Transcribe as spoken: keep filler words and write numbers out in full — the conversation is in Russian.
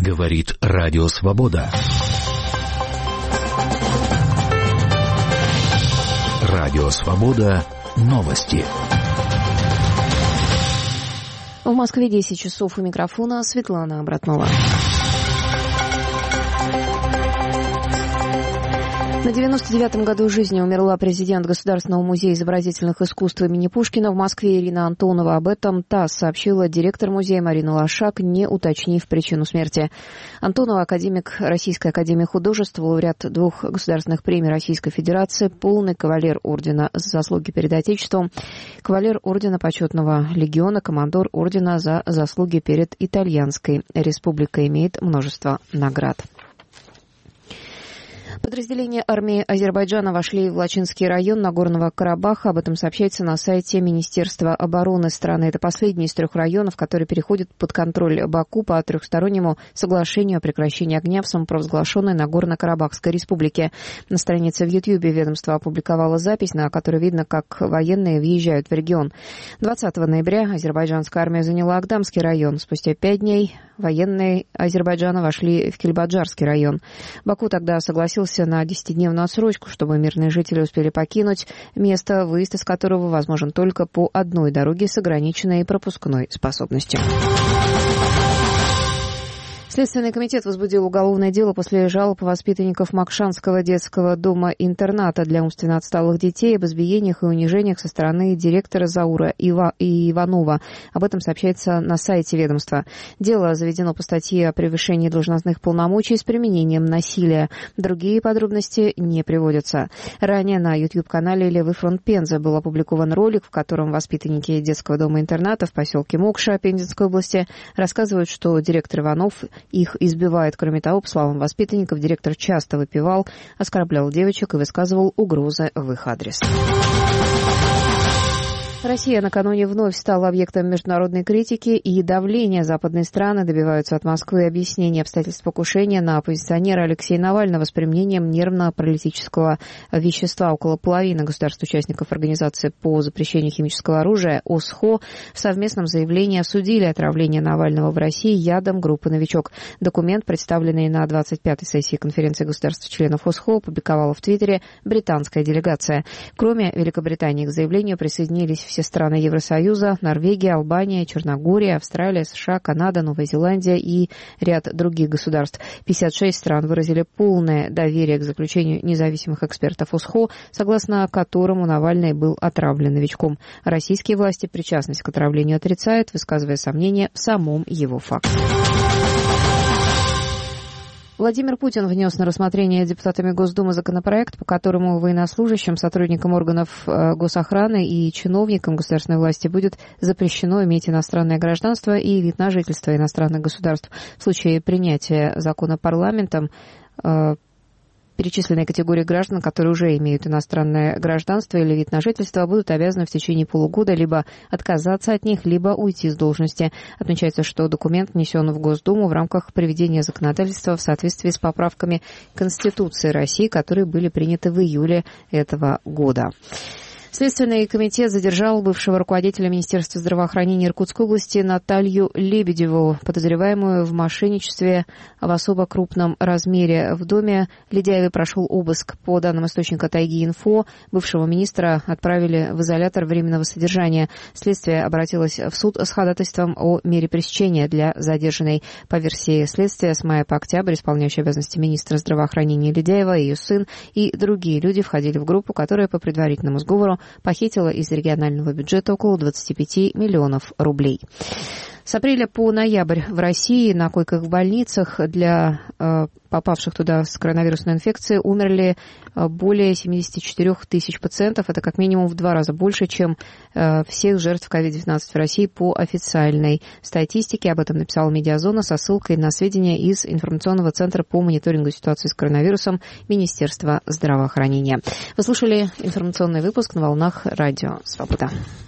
Говорит Радио Свобода. Радио Свобода. Новости. В Москве десять часов, у микрофона Светлана Обратнова. На девяносто девятом году жизни умерла президент Государственного музея изобразительных искусств имени Пушкина в Москве Ирина Антонова. Об этом ТАСС сообщила директор музея Марина Лошак, не уточнив причину смерти. Антонова — академик Российской академии художеств, лауреат двух государственных премий Российской Федерации, полный кавалер ордена за заслуги перед Отечеством, кавалер ордена Почетного легиона, командор ордена за заслуги перед Итальянской Республикой, имеет множество наград. Подразделения армии Азербайджана вошли в Лачинский район Нагорного Карабаха. Об этом сообщается на сайте Министерства обороны страны. Это последний из трех районов, который переходит под контроль Баку по трехстороннему соглашению о прекращении огня в самопровозглашенной Нагорно-Карабахской республике. На странице в Ютьюбе ведомство опубликовало запись, на которой видно, как военные въезжают в регион. двадцатого ноября азербайджанская армия заняла Агдамский район. Спустя пять дней военные Азербайджана вошли в Кельбаджарский район. Баку тогда согласился на десятидневную отсрочку, чтобы мирные жители успели покинуть место, выезд из которого возможен только по одной дороге с ограниченной пропускной способностью. Следственный комитет возбудил уголовное дело после жалоб воспитанников Макшанского детского дома-интерната для умственно отсталых детей об избиениях и унижениях со стороны директора Заура Ива- и Иванова. Об этом сообщается на сайте ведомства. Дело заведено по статье о превышении должностных полномочий с применением насилия. Другие подробности не приводятся. Ранее на YouTube-канале «Левый фронт Пенза» был опубликован ролик, в котором воспитанники детского дома-интерната в поселке Мокша Пензенской области рассказывают, что директор Иванов их избивает. Кроме того, по словам воспитанников, директор часто выпивал, оскорблял девочек и высказывал угрозы в их адрес. Россия накануне вновь стала объектом международной критики и давления. Западные страны добиваются от Москвы объяснения обстоятельств покушения на оппозиционера Алексея Навального с применением нервно-паралитического вещества. Около половины государств-участников Организации по запрещению химического оружия ОСХО в совместном заявлении осудили отравление Навального в России ядом группы «Новичок». Документ, представленный на двадцать пятой сессии конференции государств-членов ОСХО, опубликовала в Твиттере британская делегация. Кроме Великобритании к заявлению присоединились все страны Евросоюза, Норвегия, Албания, Черногория, Австралия, США, Канада, Новая Зеландия и ряд других государств. пятьдесят шесть стран выразили полное доверие к заключению независимых экспертов ОСХО, согласно которому Навальный был отравлен новичком. Российские власти причастность к отравлению отрицают, высказывая сомнения в самом его факте. Владимир Путин внес на рассмотрение депутатами Госдумы законопроект, по которому военнослужащим, сотрудникам органов госохраны и чиновникам государственной власти будет запрещено иметь иностранное гражданство и вид на жительство иностранных государств. В случае принятия закона парламентом перечисленные категории граждан, которые уже имеют иностранное гражданство или вид на жительство, будут обязаны в течение полугода либо отказаться от них, либо уйти с должности. Отмечается, что документ внесен в Госдуму в рамках приведения законодательства в соответствии с поправками Конституции России, которые были приняты в июле этого года. Следственный комитет задержал бывшего руководителя Министерства здравоохранения Иркутской области Наталью Лебедеву, подозреваемую в мошенничестве в особо крупном размере. В доме Ледяевой прошел обыск. По данным источника Тайги-Инфо, бывшего министра отправили в изолятор временного содержания. Следствие обратилось в суд с ходатайством о мере пресечения для задержанной. По версии следствия, с мая по октябрь исполняющий обязанности министра здравоохранения Ледяева, ее сын и другие люди входили в группу, которая по предварительному сговору похитила из регионального бюджета около двадцать пять миллионов рублей. С апреля по ноябрь в России на койках в больницах для э, попавших туда с коронавирусной инфекцией умерли э, более семьдесят четыре тысячи пациентов. Это как минимум в два раза больше, чем э, всех жертв ковид девятнадцать в России по официальной статистике. Об этом написала «Медиазона» со ссылкой на сведения из информационного центра по мониторингу ситуации с коронавирусом Министерства здравоохранения. Вы слушали информационный выпуск на волнах Радио Свобода.